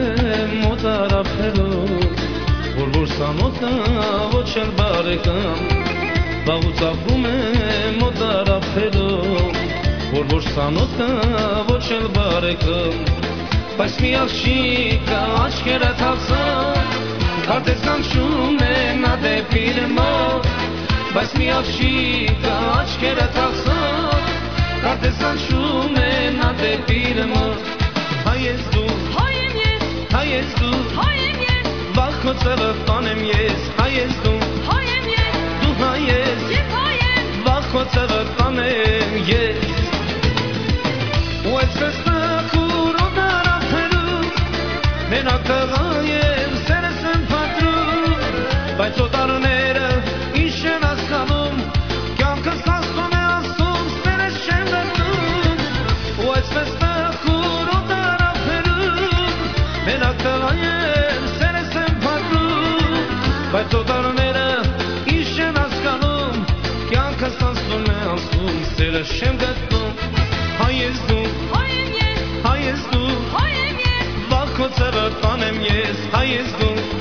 մոտ արափերով, որ սանոթը ոչ էլ բարեկամ, վաղուց ապրում եմ մոտ արափերով, որ սանոթը ոչ էլ բարեկամ, բայց մի աղջիկ աչքերը թափսան, կարծես կանչում է նա դեպի իր մոտ, բայց մի աղջիկ աչքերը թափսան, կարծես կանչում է նա դեպի իր մոտ, հայ ես դու, հայ եմ ես, հայ ես դու, հայ եմ ես, վաղ քո ծևը տանեմ ես, հայ ես դու, հայ եմ ես, դու հայ ես, ես հայ եմ, վաղ քո ծևը տանեմ ես, ու այսպես տխուր ու դարափերում, մենակ տղա եմ, սերս եմ փատրում, բայց օտարները ինչ են հասկանում, կյանքս աստում է աստում, սերս չեմ գտնում, ու այսպես տխուր ու դարափերում, մենակ տղա եմ, սերս եմ փատրում, բայց օտարները ինչ են հասկանում, կյանքս աստում է աստում, սերս չեմ գտնում, հայ ես դու, հայ եմ ես, հայ ես դու, հայ եմ ես, վաղ քո ծևը տանեմ ես, հայ ես դու,